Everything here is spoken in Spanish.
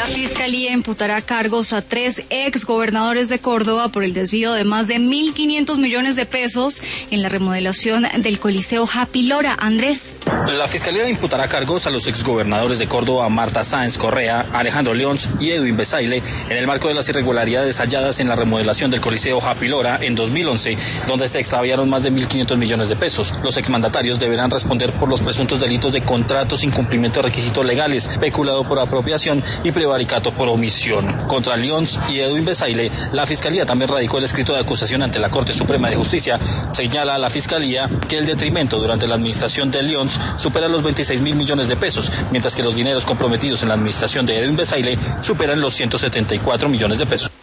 Fiscalía imputará cargos a 3 exgobernadores de Córdoba por el desvío de más de 1.500 millones de pesos en la remodelación del Coliseo Happy Lora. Andrés. La Fiscalía imputará cargos a los exgobernadores de Córdoba, Marta Sáenz Correa, Alejandro Leons y Edwin Besaile, en el marco de las irregularidades halladas en la remodelación del Coliseo Happy Lora en 2011, donde se extraviaron más de 1.500 millones de pesos. Los exmandatarios deberán responder por los presuntos delitos de contratos, incumplimiento de requisitos legales, peculado por apropiación y prevaricato por omisión. Contra Leons y Edwin Besaile, la Fiscalía también radicó el escrito de acusación ante la Corte Suprema de Justicia. Señala a la Fiscalía que el detrimento durante la administración de Leons supera los 26.000 millones de pesos, mientras que los dineros comprometidos en la administración de Edwin Besaile superan los 174 millones de pesos.